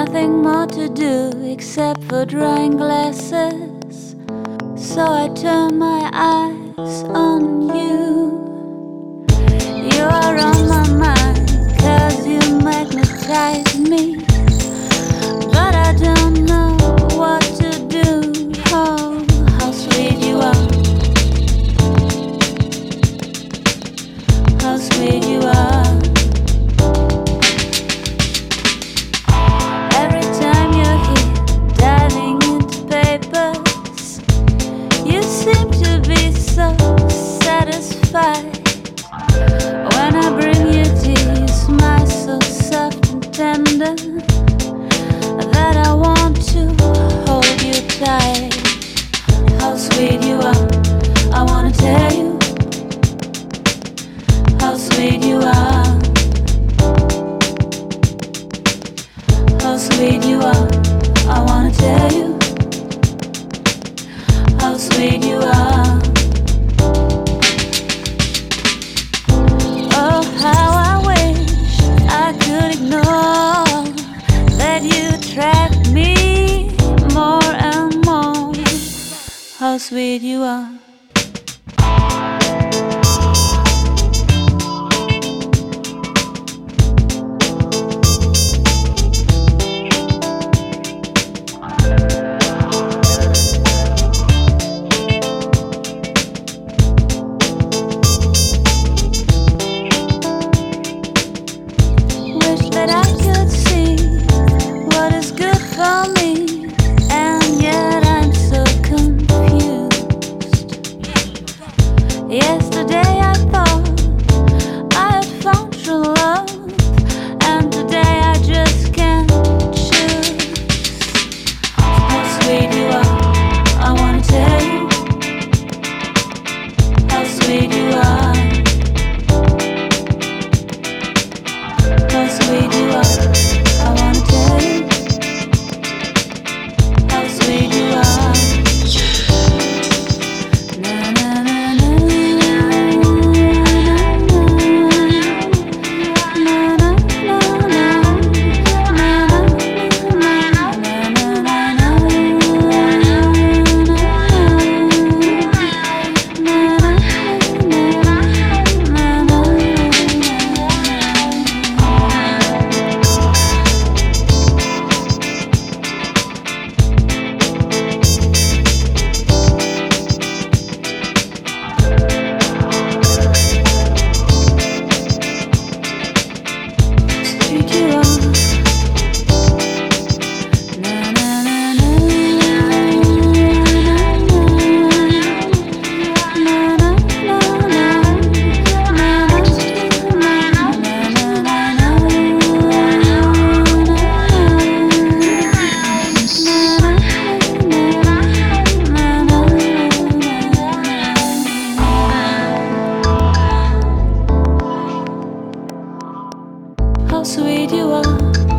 nothing more to do except for drawing glasses. So I turn my eyes on you. You are on my mind, 'cause you magnetize me. But I don't know what to do. Oh, how sweet you are. How sweet you are. Every time you're here, diving into papers, you seem to be so satisfied. When I bring you tea, you smile so soft and tender that I want to hold you tight. How sweet you are, I wanna tell you. How sweet you are. How sweet you are, I wanna tell you. How sweet you are. Oh, how I wish I could ignore that you attract me more and more. How sweet you are. That I could see what is good for me, and yet I'm so confused. Yesterday I thought I had found true love, and today I just can't choose. How sweet you are, I wanna tell you. How sweet you are. How sweet you are, I wanna tell you. How sweet you are. Na na na na na How sweet you are.